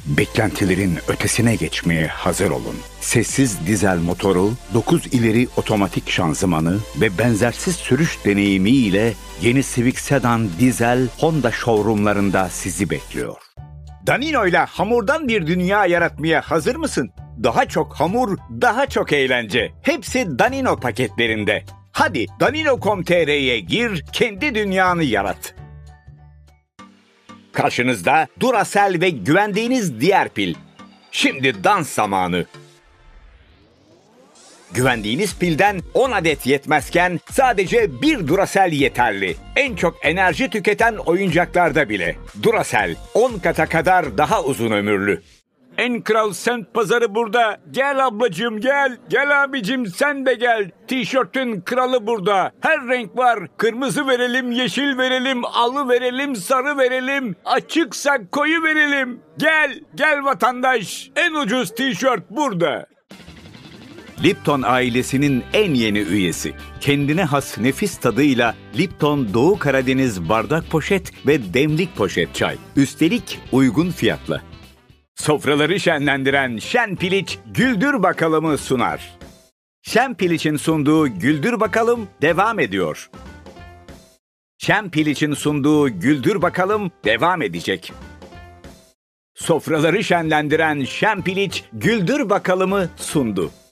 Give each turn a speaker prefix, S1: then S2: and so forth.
S1: Beklentilerin ötesine geçmeye hazır olun. Sessiz dizel motoru, 9 ileri otomatik şanzımanı ve benzersiz sürüş deneyimiyle yeni Civic Sedan dizel Honda showroomlarında sizi bekliyor. Danino ile hamurdan bir dünya yaratmaya hazır mısın? Daha çok hamur, daha çok eğlence. Hepsi Danino paketlerinde. Hadi danino.com.tr'ye gir, kendi dünyanı yarat. Karşınızda Duracell ve güvendiğiniz diğer pil. Şimdi dans zamanı. Güvendiğiniz pilden 10 adet yetmezken sadece bir Duracell yeterli. En çok enerji tüketen oyuncaklarda bile. Duracell 10 kata kadar daha uzun ömürlü. En kral semt pazarı burada. Gel ablacığım gel. Gel abicim sen de gel. Tişörtün kralı burada. Her renk var. Kırmızı verelim, yeşil verelim, alı verelim, sarı verelim. Açıksa koyu verelim. Gel, gel vatandaş. En ucuz tişört burada. Lipton ailesinin en yeni üyesi. Kendine has nefis tadıyla Lipton Doğu Karadeniz bardak poşet ve demlik poşet çay. Üstelik uygun fiyatla. Sofraları şenlendiren Şen Piliç Güldür Bakalım'ı sunar. Şen Piliç'in sunduğu Güldür Bakalım devam ediyor. Şen Piliç'in sunduğu Güldür Bakalım devam edecek. Sofraları şenlendiren Şen Piliç Güldür Bakalım'ı sundu.